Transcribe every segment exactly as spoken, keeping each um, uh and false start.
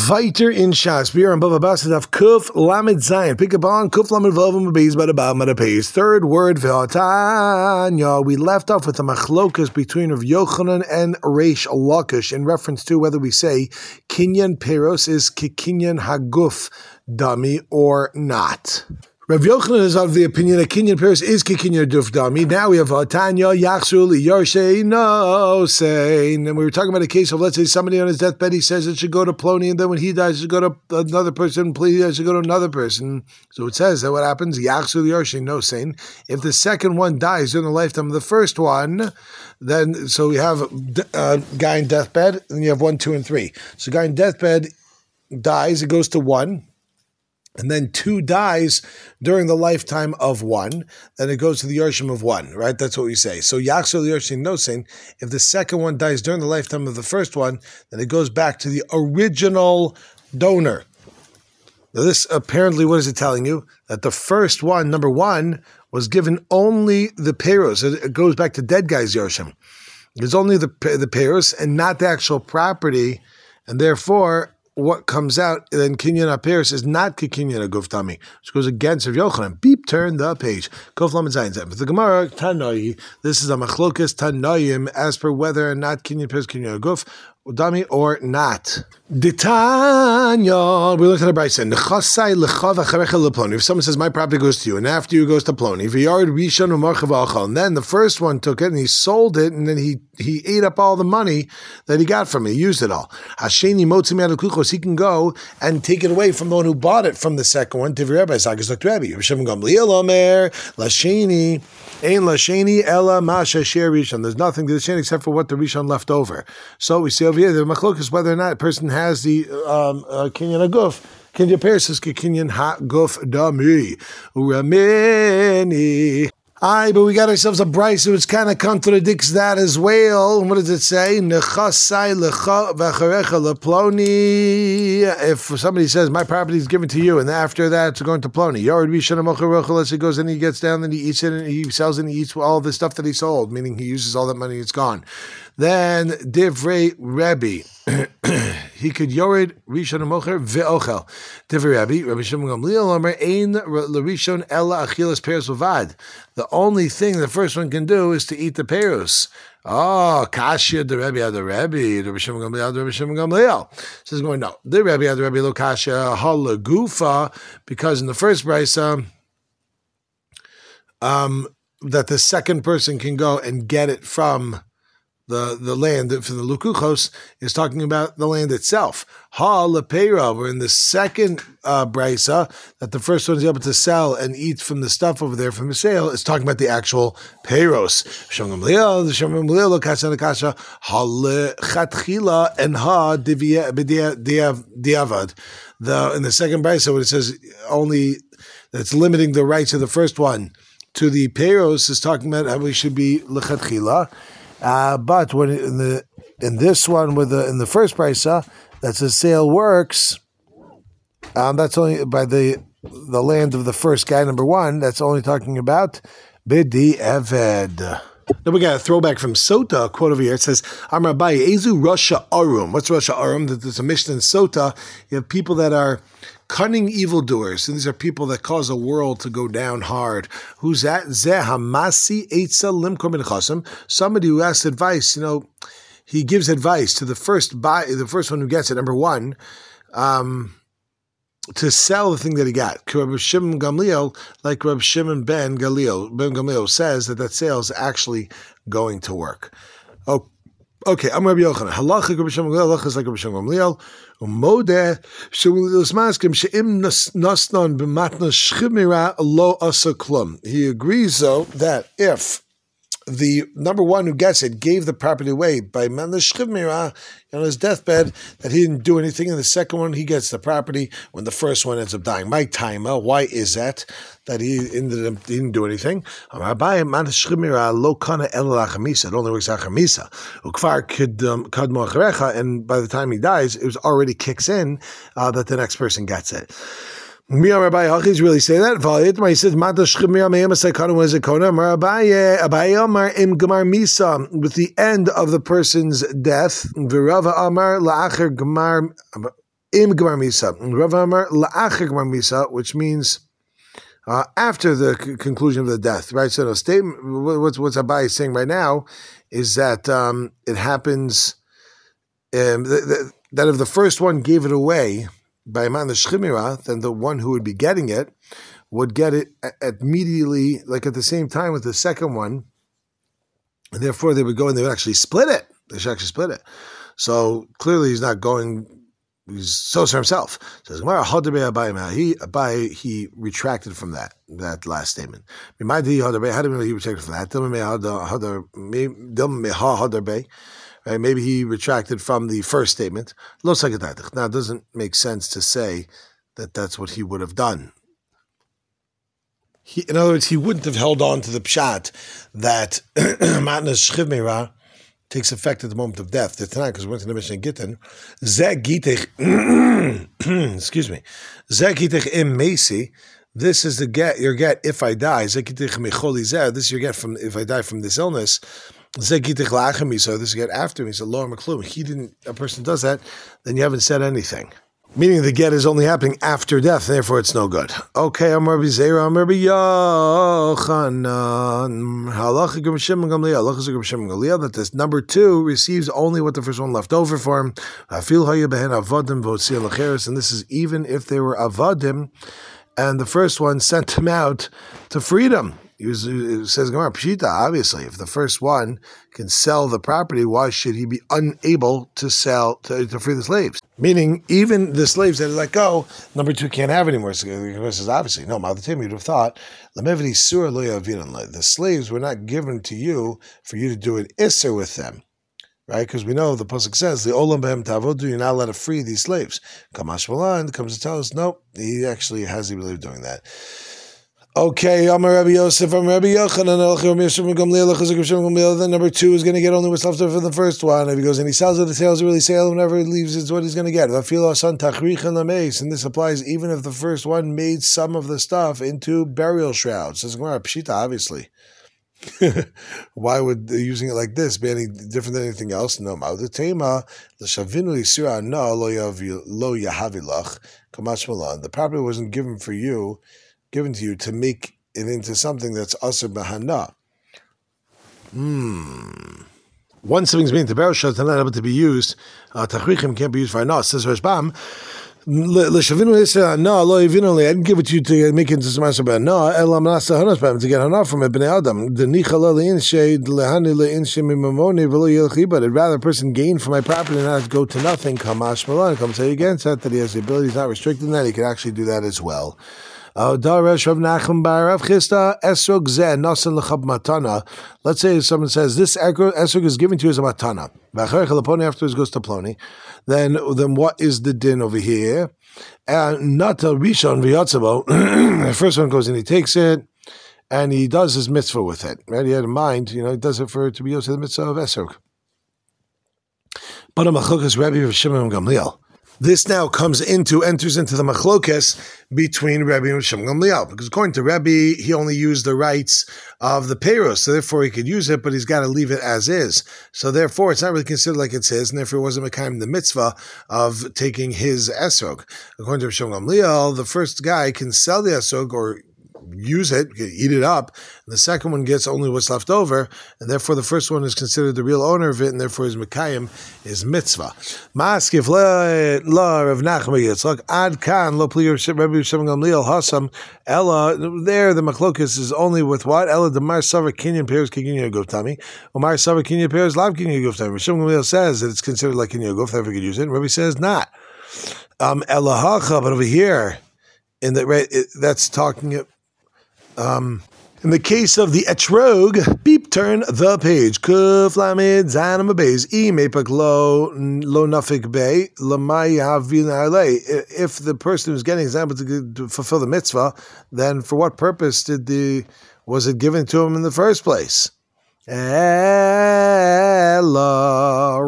Weiter in Shas, we are in Bava Basra of Kuf Lamed Zayin. Pick up on Kuf Lamed Vavim Beis by the bottom of the page. Third word Ve'atanya. We left off with the machlokas between Rav Yochanan and Reish Lakish in reference to whether we say Kinyan Peros is Kikinyan Haguf Dami or not. Rav Yochanan is of the opinion that Kinyan Peros is Kikinyan Duf Dami. Now we have Tanya Yachsul Yarshe No saying, and we were talking about a case of, let's say somebody on his deathbed, he says it should go to Ploni, and then when he dies, it should go to another person, please, it should go to another person. So it says that what happens, Yachsul Yarshe No saying, if the second one dies during the lifetime of the first one, then, so we have a uh, guy in deathbed, and you have one, two, and three. So guy in deathbed dies, it goes to one. And then two dies during the lifetime of one, then it goes to the Yarshim of one, right? That's what we say. So Yachsul Yarshim Nosein, if the second one dies during the lifetime of the first one, then it goes back to the original donor. Now this apparently, what is it telling you? That the first one, number one, was given only the Peros. It goes back to dead guy's Yarshim. It's only the, the Peros and not the actual property, and therefore what comes out, then Kinyan HaPeros is not Kinyan HaGuf Dami, which goes against Rav Yochanan. Beep, turn the page. Kof Lamed Zayin Zayin. But the Gemara, Tanoi, this is a machlokas Tanoim, as per whether or not Kinyan HaPeros, Kinyan HaGuf Dami or not. Ditanya, we looked at a Brisa. Nechasai lecha v'acharecha leploni. If someone says, my property goes to you, and after you goes to Ploni, v'yard rishon u'marchav v'achal, and then the first one took it, and he sold it, and then he he ate up all the money that he got from it. He used it all. Hasheni motzim yad l'kuchos, he can go and take it away from the one who bought it from the second one. Tivri Rebbe, Sagas Dr. Rebbe. Rishon Gamliel Omer, Lasheni, Ein Lasheni, Ela Masha Sher Rishon. There's nothing to the Shen except for what the Rishon left over. So we see over here, the machlokas, whether or not a person has the um, uh, Kinyan HaGuf. Kinyan Peros is Kinyan HaGuf Dami. Uramini. Aye, but we got ourselves a Brisa which kind of contradicts that as well. What does it say? Nechasai lecha v'acharecha leploni. If somebody says, my property is given to you, and after that it's going to Ploni, Yard Rishon HaMocharecha, let's say he goes and he gets down and he eats it and he sells it and he eats all the stuff that he sold, meaning he uses all that money, it's gone. Then Divrei Rebbe, he could yored Rishon HaMocher ve'ochel. Divrei Rebbe, Rabbi Shimon Gamliel Omer ein l'Rishon ela achilas peros b'vad. The only thing the first one can do is to eat the peros. Oh, Kashya the Rebbe had the Rebbe, Rabbi Shimon Gamliel had the Rabbi Shimon Gamliel. So he's going, no, the Rebbe had the Rebbe lo Kashya hala gufa, because in the first brisa, um, that the second person can go and get it from The the land for the Lukuchos is talking about the land itself. Ha lepera, we're in the second uh, brisa that the first one is able to sell and eat from the stuff over there from the sale. It's talking about the actual peros. Shomam Leil, the Shomam Leil, Lokasha Nakasha, ha lechatchila and ha diavad. The in the second brisa when it says only that's limiting the rights of the first one to the peros is talking about how we should be lechatchila. Uh, but when it, in the in this one with the in the first brisa that says sale works, um, that's only by the the land of the first guy, number one. That's only talking about bidi eved. Then we got a throwback from Sota, a quote over here. It says, Amar Abaye, Ezu Rasha Arum. What's Rasha Arum? There's a Mishnah in Sota. You have people that are cunning evildoers, and these are people that cause a world to go down hard. Who's that? Zeh Hamasi Eitza Limkor Min Chasam. Somebody who asks advice, you know, he gives advice to the first buy, the first one who gets it, number one, um, to sell the thing that he got. Rabbi Shimon Gamliel, like Rabbi Shimon ben Gamliel, ben Gamliel says that that sale is actually going to work. Oh, okay, I'm Rabbi Yochanan. Halachic Rabbi Shimon Gamliel, halachic is like Rabbi Shimon Gamliel. Umodeh Shimon Maskim she'im nasnan b'matna shchimira lo asa klum. He agrees though that if the number one who gets it gave the property away by matna shchimira on his deathbed, that he didn't do anything, and the second one he gets the property when the first one ends up dying. My timer, why is that? That he ended up, he didn't do anything. It only works achamisa. And by the time he dies, it was already kicks in uh, that the next person gets it. Miyam Rabbi Hachis really say that. He says, "Mata shchimir me'em asaykana was a kona." Rabbi Rabbi Amar im gemar misa, with the end of the person's death. V'Rava Amar la'acher gemar im Gemar Misa. Rav Amar la'achar Gemar Misa, which means uh, after the c- conclusion of the death, right? So the statement, what's what's Abai saying right now is that um, it happens um, th- th- that if the first one gave it away by Man the Shchimira, then the one who would be getting it would get it immediately, like at the same time with the second one, and therefore they would go and they would actually split it. They should actually split it. So clearly he's not going, he's so for himself. Says Gemara, he Abai, he retracted from that, that last statement. How do you know he retracted from that? Right? Maybe he retracted from the first statement. Now it doesn't make sense to say that that's what he would have done. He, in other words, he wouldn't have held on to the pshat that matnas shchiv takes effect at the moment of death. The tonight, because we went to the Mishnah Gittin, zeh gitech, excuse me, zeh gitech im mesi. This is the get your get if I die. Zeh gitech mecholi zeh. This is your get from if I die from this illness. Zeh gitech la'achem mi. So this is get after me. So lo maklum. He didn't. A person does that, then you haven't said anything. Meaning the get is only happening after death, therefore it's no good. Okay, I'm Rabbi Zera, I'm Rabbi Yochanan. Halacha Gem Shem Gamliel, halacha Gem Shem Gamliel, that this number two receives only what the first one left over for him. Afil haya behen avadim v'otzia lacheres, and this is even if they were avadim, and the first one sent him out to freedom. He was, it says Gemara Pshita, obviously, if the first one can sell the property, why should he be unable to sell, to, to free the slaves? Meaning, even the slaves that let go, number two can't have anymore. So the says, obviously, no, Maldatim, you'd have thought, the slaves were not given to you for you to do an Isser with them. Right? Because we know the Pasuk says, the Olam Behem Tavodu, you're not allowed to free these slaves. Kamash Malan comes to tell us, nope, he actually has he believed doing that. Okay, I'm Rabbi Yosef, I'm Rabbi Yochanan, then number two is going to get only what's left over from the first one. If he goes and he sells it, the sales really sale, whenever he leaves, it's what he's going to get. And this applies even if the first one made some of the stuff into burial shrouds. Says Gemara, Pshita, obviously. Why would using it like this be any different than anything else? No. The property wasn't given for you, given to you to make it into something that's asur b'hana. Hmm. Once something's being to burial shrouds, they're not able to be used. Tachrichim can't be used for hana. Says Rashbam, l'shavinu yisra hana lo yivinu li. I didn't give it to you to make it into some asur b'hana. Elam nasa hanas b'hem to get hana from it. Bnei Adam denicha lo leinshe lehani leinshe mimamoni v'lo yelchi. But I'd rather a person gain from my property and not go to nothing. Kamash malan. Come say against that that he has the ability. He's not restricted in that. He can actually do that as well. Let's say someone says this esrog is given to you as a matana. Afterwards goes to Ploni. Then, then what is the din over here? And not a rishon v'yatzabo. The first one goes and he takes it and he does his mitzvah with it. Right? He had in mind, you know, he does it for it to be used to the mitzvah of esrog. But a machlokas Rabbi of Shimon Gamliel. This now comes into, enters into the machlokes between Rebbe and Shimon Gamliel. Because according to Rebbe, he only used the rights of the peiros, so therefore he could use it, but he's got to leave it as is. So therefore, it's not really considered like it's his, and therefore it wasn't mekayim the mitzvah of taking his esrog. According to Shimon Gamliel, the first guy can sell the esrog or use it, eat it up, and the second one gets only what's left over, and therefore the first one is considered the real owner of it, and therefore his mekayim is mitzvah. Maskif la Rav Nachman Yitzchak ad kan lo pli Rebbe Shimon Gamliel hasam ella. There the machlokus is only with what ella the mar savar kinyan pairs kinyan goftami, or mar savar kinyan pairs lav kinyan goftami. Shimon Gamliel says that it's considered like kinyan goft, therefore we could use it. Rebbe says not. Um, ella hacha, but over here in the right, it, that's talking. Um, in the case of the etrog, beep, turn the page. Kuf lamid zanam beis e mepak lo lo nafik bay lamay havin alei. If the person who's getting example to, to fulfill the mitzvah, then for what purpose did the was it given to him in the first place? Ella,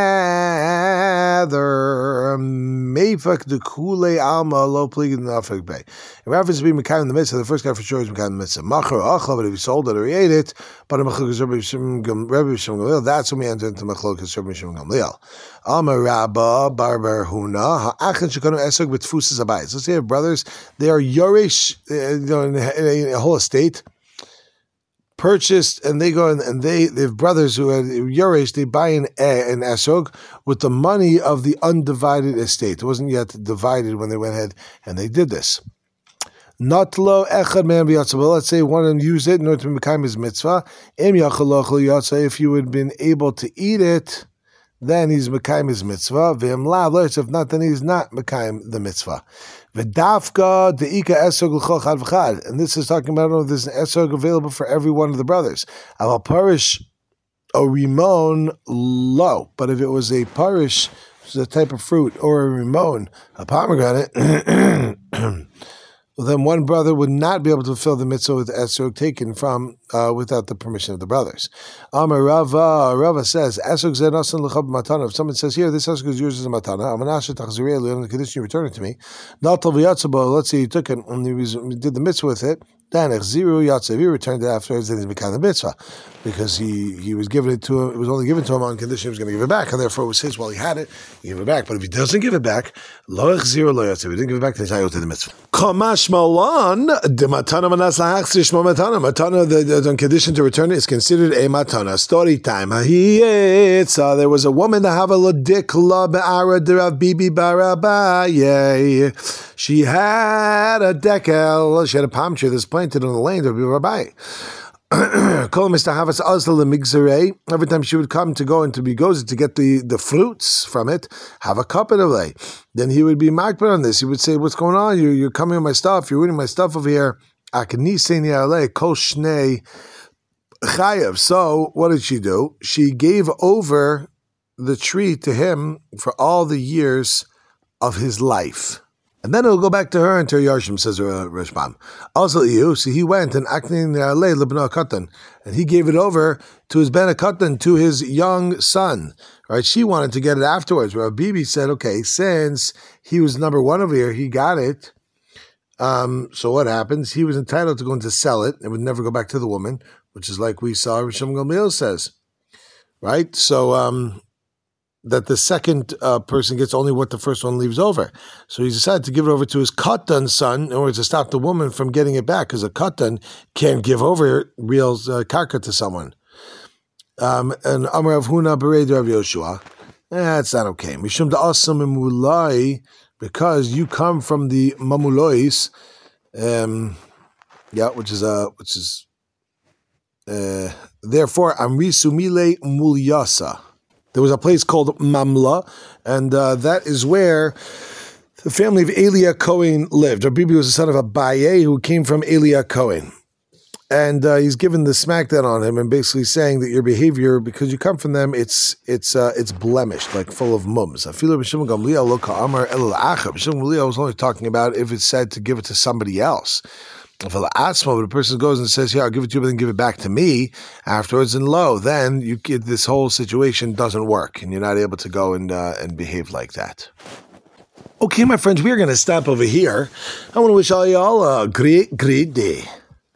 rather, Mefak de Kule Alma lo pligid nafek bay. In reference to being Mekayim in the mitzvah, the first guy for sure is Mekayim in the mitzvah. Machar achla, but if he sold it or he ate it, but a machlokas Rabbi Shimon Gamliel, that's when we enter into machlokas Rabbi Shimon Gamliel. Amar Rabba Barbar Huna ha'achin shekanu esog b'tfusas abayis. Let's say you have brothers, they are yoresh, you know, in a, in a whole estate, purchased, and they go and, and they they have brothers who had yoresh, they buy an an esog with the money of the undivided estate. It wasn't yet divided when they went ahead and they did this. Not lo echad man b'yatzah. Let's say one of them used it in order to become his mitzvah. Im yachal lochel yatzah. If you had been able to eat it, then he's mekayim his mitzvah. V'im lav lo. If not, then he's not mekayim the mitzvah. V'dafka deika esog l'chol chad v'chad. And this is talking about, oh, there's an esog available for every one of the brothers. Aval parish a rimon lo. But if it was a parish, which is a type of fruit, or a rimon, a pomegranate, well, then one brother would not be able to fulfill the mitzvah with esrog taken from uh, without the permission of the brothers. Amar Rava, Rava says, esrog zeh nasan l'cha b'matana. If someone says, here, this esrog is yours as a matana, amanashe tachzirei li, on the condition you return it to me, not tal v'yatzabo, let's say you took it and he, was, he did the mitzvah with it, then echziru yatzav, if he returned it afterwards, then he's become the mitzvah, because he, he was given it to him, it was only given to him on condition he was going to give it back, and therefore it was his while he had it, he gave it back. But if he doesn't give it back, lo echziru lo yatzav, he didn't give it back, then he's not to the mitzvah. Kamash malan, de matana manas lahachzir shmo matana, matana, the, the, on condition to return it is considered a matana. Story time. Uh, there was a woman to have a ladikla be'ara derav bibi barabaye. She had a dekel, she had a palm tree that's planted on the land of Rabbi. Every time she would come to go into Bigoza to get the, the fruits from it, have a cup of lay. Then he would be makbar on this. He would say, what's going on? You're, you're coming with my stuff. You're reading my stuff over here. So what did she do? She gave over the tree to him for all the years of his life. And then it'll go back to her and to her Yarshim, says Rashbam. Also, you see, he went and and he gave it over to his ben Akatan, to his young son. Right? She wanted to get it afterwards. Where Bibi said, okay, since he was number one over here, he got it. Um, so what happens? He was entitled to go and to sell it. It would never go back to the woman, which is like we saw Rishon Gamliel says. Right? So, um, that the second uh, person gets only what the first one leaves over. So he decided to give it over to his Katan son in order to stop the woman from getting it back, because a Katan can't give over real uh, karka to someone. Um, and Amar Rav Huna Berei Rav Yoshua, that's not okay. Mishum da'asam imulai, because you come from the mamulois, um, yeah, which is uh, which is uh, therefore Amri Sumile Mulyasa. There was a place called Mamla, and uh, that is where the family of Elia Cohen lived. Rabbi was the son of Abaye, who came from Elia Cohen. And uh, he's given the smackdown on him and basically saying that your behavior, because you come from them, it's it's uh, it's blemished, like full of mums. B'Shimon Gamliel was only talking about if it's said to give it to somebody else. If a person goes and says, "Yeah, I'll give it to you, but then give it back to me afterwards," and lo, then you get this whole situation doesn't work, and you're not able to go and uh, and behave like that. Okay, my friends, we are going to stop over here. I want to wish all y'all a great, great day.